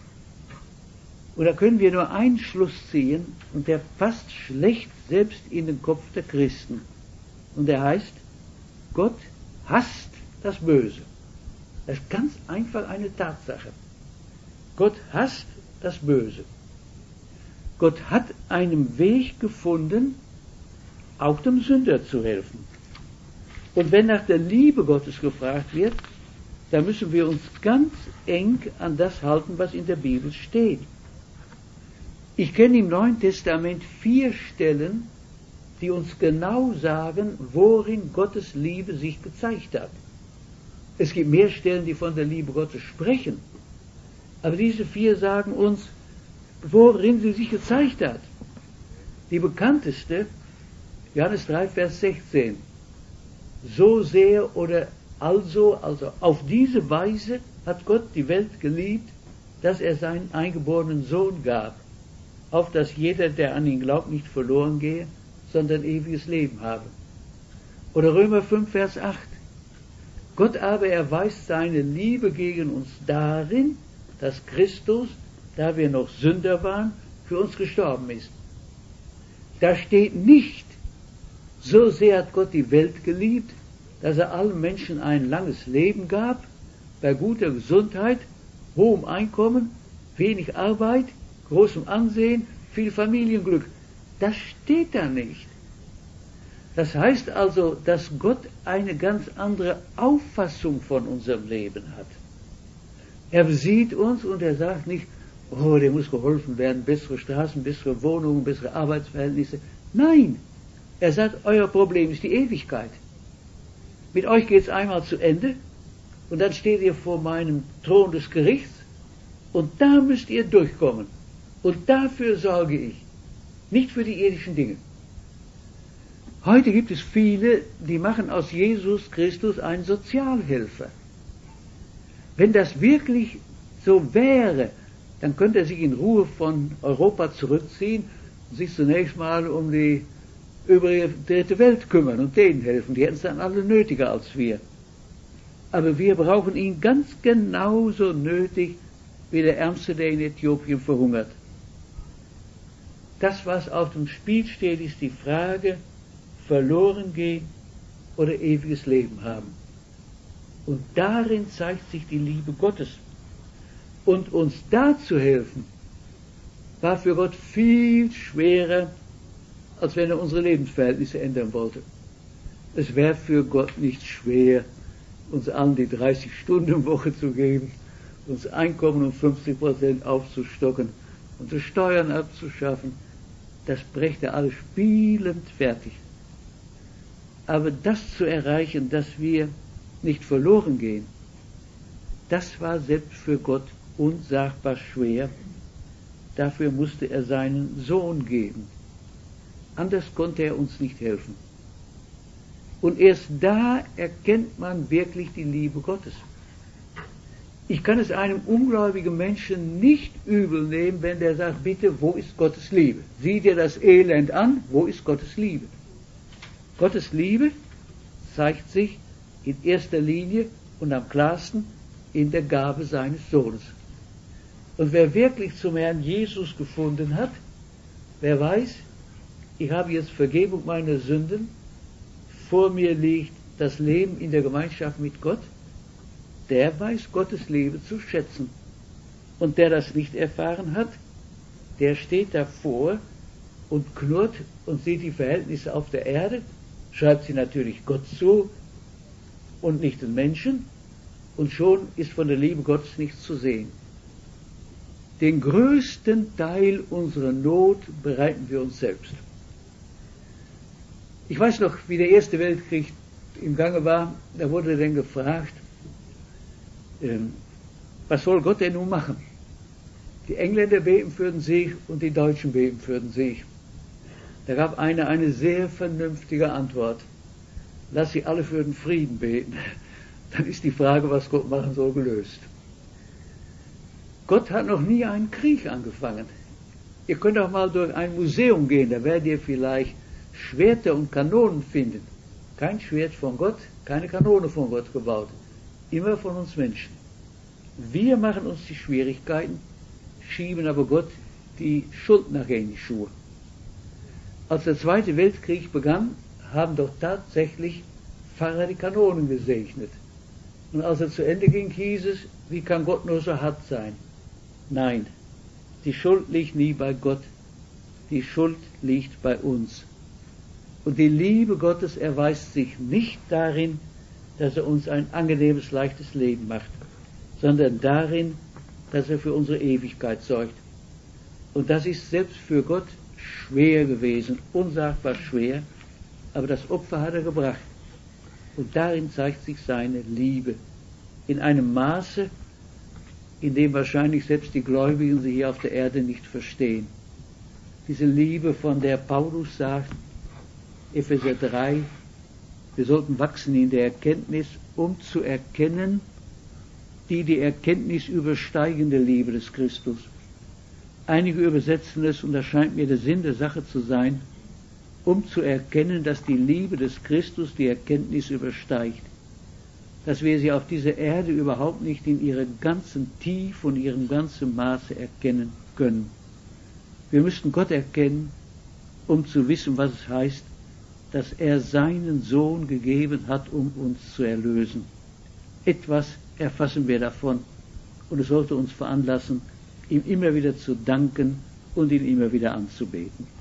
Und da können wir nur einen Schluss ziehen, und der passt schlecht selbst in den Kopf der Christen. Und der heißt, Gott hasst das Böse. Das ist ganz einfach eine Tatsache. Gott hasst das Böse. Gott hat einen Weg gefunden, auch dem Sünder zu helfen. Und wenn nach der Liebe Gottes gefragt wird, dann müssen wir uns ganz eng an das halten, was in der Bibel steht. Ich kenne im Neuen Testament vier Stellen, die uns genau sagen, worin Gottes Liebe sich gezeigt hat. Es gibt mehr Stellen, die von der Liebe Gottes sprechen, aber diese vier sagen uns, worin sie sich gezeigt hat. Die bekannteste, Johannes drei, Vers sechzehn. So sehr oder also, also auf diese Weise hat Gott die Welt geliebt, dass er seinen eingeborenen Sohn gab, auf dass jeder, der an ihn glaubt, nicht verloren gehe, sondern ewiges Leben habe. Oder Römer fünf, Vers acht. Gott aber erweist seine Liebe gegen uns darin, dass Christus, da wir noch Sünder waren, für uns gestorben ist. Da steht nicht, so sehr hat Gott die Welt geliebt, dass er allen Menschen ein langes Leben gab, bei guter Gesundheit, hohem Einkommen, wenig Arbeit, großem Ansehen, viel Familienglück. Das steht da nicht. Das heißt also, dass Gott eine ganz andere Auffassung von unserem Leben hat. Er sieht uns und er sagt nicht, oh, dem muss geholfen werden, bessere Straßen, bessere Wohnungen, bessere Arbeitsverhältnisse. Nein, er sagt, euer Problem ist die Ewigkeit. Mit euch geht es einmal zu Ende und dann steht ihr vor meinem Thron des Gerichts und da müsst ihr durchkommen. Und dafür sorge ich, nicht für die irdischen Dinge. Heute gibt es viele, die machen aus Jesus Christus einen Sozialhelfer. Wenn das wirklich so wäre, dann könnte er sich in Ruhe von Europa zurückziehen und sich zunächst mal um die übrige dritte Welt kümmern und denen helfen. Die hätten es dann alle nötiger als wir. Aber wir brauchen ihn ganz genauso nötig wie der Ärmste, der in Äthiopien verhungert. Das, was auf dem Spiel steht, ist die Frage, verloren gehen oder ewiges Leben haben. Und darin zeigt sich die Liebe Gottes. Und uns da zu helfen, war für Gott viel schwerer, als wenn er unsere Lebensverhältnisse ändern wollte. Es wäre für Gott nicht schwer, uns allen die dreißig-Stunden-Woche zu geben, uns Einkommen um fünfzig Prozent aufzustocken, unsere Steuern abzuschaffen. Das brächte er alles spielend fertig. Aber das zu erreichen, dass wir nicht verloren gehen, das war selbst für Gott unsagbar schwer. Dafür musste er seinen Sohn geben. Anders konnte er uns nicht helfen. Und erst da erkennt man wirklich die Liebe Gottes. Ich kann es einem ungläubigen Menschen nicht übel nehmen, wenn der sagt, bitte, wo ist Gottes Liebe? Sieh dir das Elend an, wo ist Gottes Liebe? Gottes Liebe zeigt sich in erster Linie und am klarsten in der Gabe seines Sohnes. Und wer wirklich zum Herrn Jesus gefunden hat, wer weiß, ich habe jetzt Vergebung meiner Sünden, vor mir liegt das Leben in der Gemeinschaft mit Gott, der weiß Gottes Liebe zu schätzen. Und der das nicht erfahren hat, der steht davor und knurrt und sieht die Verhältnisse auf der Erde, schreibt sie natürlich Gott zu und nicht den Menschen, und schon ist von der Liebe Gottes nichts zu sehen. Den größten Teil unserer Not bereiten wir uns selbst. Ich weiß noch, wie der Erste Weltkrieg im Gange war, da wurde dann gefragt, ähm, was soll Gott denn nun machen? Die Engländer beten für den Sieg und die Deutschen beten für den Sieg. Da gab einer eine sehr vernünftige Antwort. Lass sie alle für den Frieden beten. Dann ist die Frage, was Gott machen soll, gelöst. Gott hat noch nie einen Krieg angefangen. Ihr könnt auch mal durch ein Museum gehen, da werdet ihr vielleicht Schwerter und Kanonen finden. Kein Schwert von Gott, keine Kanone von Gott gebaut. Immer von uns Menschen. Wir machen uns die Schwierigkeiten, schieben aber Gott die Schuld nachher in die Schuhe. Als der Zweite Weltkrieg begann, haben doch tatsächlich Pfarrer die Kanonen gesegnet. Und als er zu Ende ging, hieß es, wie kann Gott nur so hart sein? Nein, die Schuld liegt nie bei Gott, die Schuld liegt bei uns. Und die Liebe Gottes erweist sich nicht darin, dass er uns ein angenehmes, leichtes Leben macht, sondern darin, dass er für unsere Ewigkeit sorgt. Und das ist selbst für Gott schwer gewesen, unsagbar schwer, aber das Opfer hat er gebracht. Und darin zeigt sich seine Liebe. In einem Maße, in dem wahrscheinlich selbst die Gläubigen sie hier auf der Erde nicht verstehen. Diese Liebe, von der Paulus sagt, Epheser drei, wir sollten wachsen in der Erkenntnis, um zu erkennen, die die Erkenntnis übersteigende Liebe des Christus. Einige übersetzen es, und das scheint mir der Sinn der Sache zu sein, um zu erkennen, dass die Liebe des Christus die Erkenntnis übersteigt. Dass wir sie auf dieser Erde überhaupt nicht in ihrem ganzen Tief und ihrem ganzen Maße erkennen können. Wir müssten Gott erkennen, um zu wissen, was es heißt, dass er seinen Sohn gegeben hat, um uns zu erlösen. Etwas erfassen wir davon, und es sollte uns veranlassen, ihm immer wieder zu danken und ihn immer wieder anzubeten.